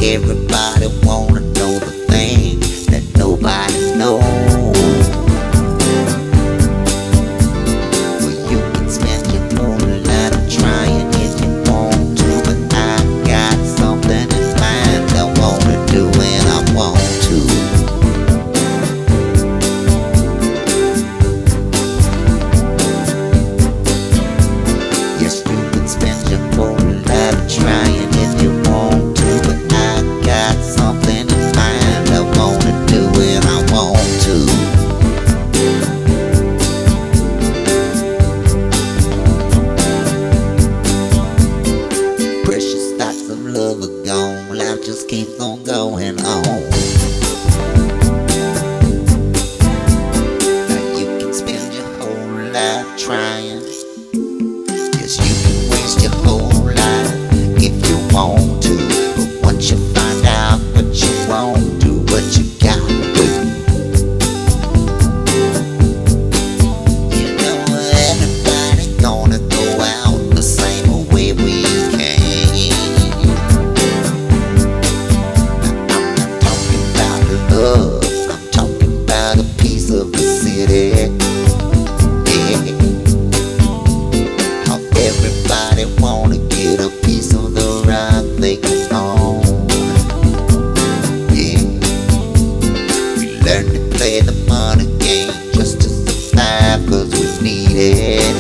Everybody wanna know the thing that nobody knows. Well, you can spend your whole life trying if you want to, but I got something in mind I wanna do and I want to. Yes, you can spend your whole life trying if you want to, but I got something in mind I wanna do and I want to. Precious thoughts of love are gone, life just keeps on going on. Now you can spend your whole life trying. Yes, you can waste your whole life if you want to, but once you find out what you want, do what you gotta do. You know everybody gonna go out the same way we came. I'm not talking about love, I'm talking about a piece of the city. Yeah. How everybody wanna get a piece of the rock they can own. Yeah. We learn to play the money game just to survive, cause we need it.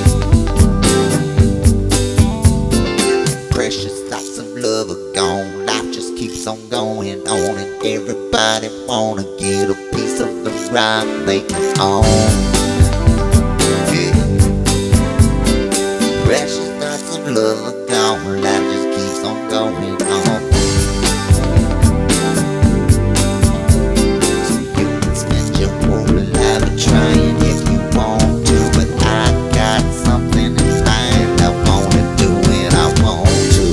Precious thoughts of love are gone, life just keeps on going on, and everybody wanna get a piece of the rock they can own. Yeah. Precious thoughts of love are gone, life just keeps on going on. So you can spend your whole life trying if you want to, but I got something in mind I wanna do and I want to.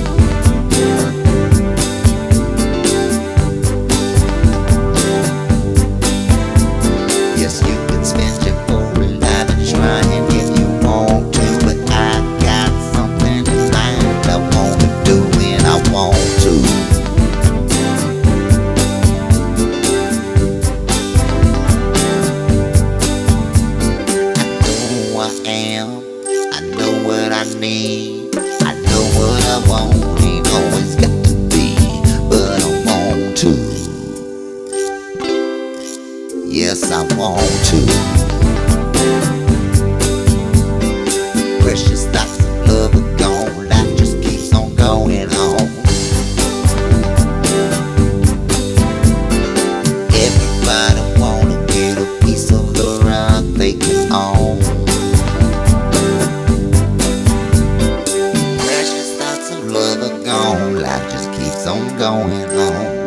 Yes, you can spend your whole life trying if you want to, but I got something in mind I wanna do and I want to. I know who I am, I know what I need, I know what I want, ain't always got to be, but I want to. Yes, I want to. Precious thoughts of love are gone, life just keeps on going on. Everybody wanna get a piece of the rock they can own. Precious thoughts of love are gone, life just keeps on going on.